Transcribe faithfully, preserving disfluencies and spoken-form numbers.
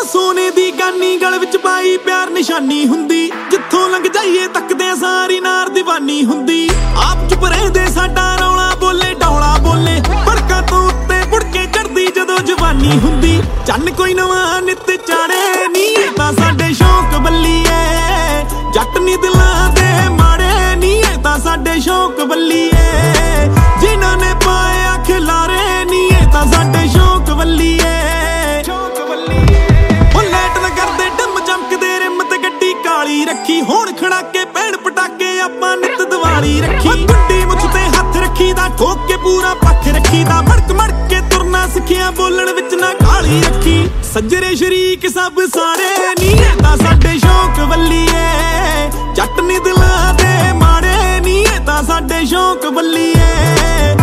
सोने दी गानी गल विच पाई प्यार निशानी हुंदी जिथों लंघ जाइए तकदे सारी नार दीवानी हुंदी आप चुप रहंदे साडा रौला बोले डौला बोले भड़का तो उत्ते बुड़के चढ़दी जदों जवानी हुंदी चन्न कोई नवां नित चाड़े नी तां साडे शौक बल्लीए जट नी दिलां दे माड़े नी तां साडे शौक बल्लीए जिन्हां ने पाया खिलारे नी तां साडे शौक बल्लीए रखी होण खड़ाके पैण पटाके आपां नित दिवाली रखी गुड्डी मुछ ते हथ रखी दा ठोक के पूरा पख रखी दा मड़क मड़क के तुरना सिखिया बोलण विच ना काली रखी सज्जरे शरीक सब सारे नी तां साडे शौक बल्लीए जट नी दिलां दे माड़े नी तां साडे शौक बल्लीए